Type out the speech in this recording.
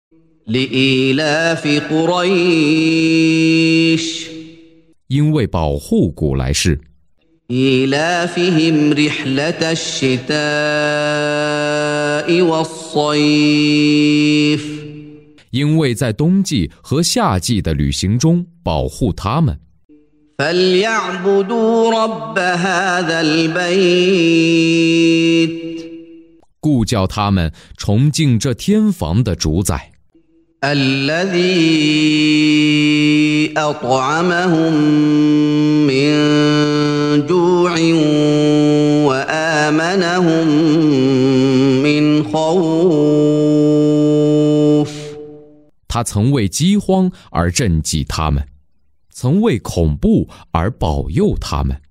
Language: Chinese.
لإيلاف قريش 因为保护古来世， إيلافهم رحلة الشتاء والصيف 因为在冬季和夏季的旅行中保护他们， فليعبدوا رب هذا البيت 故叫他们崇敬这天房的主宰， الذي أطعمهم من جوع وآمنهم من خوف 他曾为饥荒而赈济他们，曾为恐怖而保佑他们。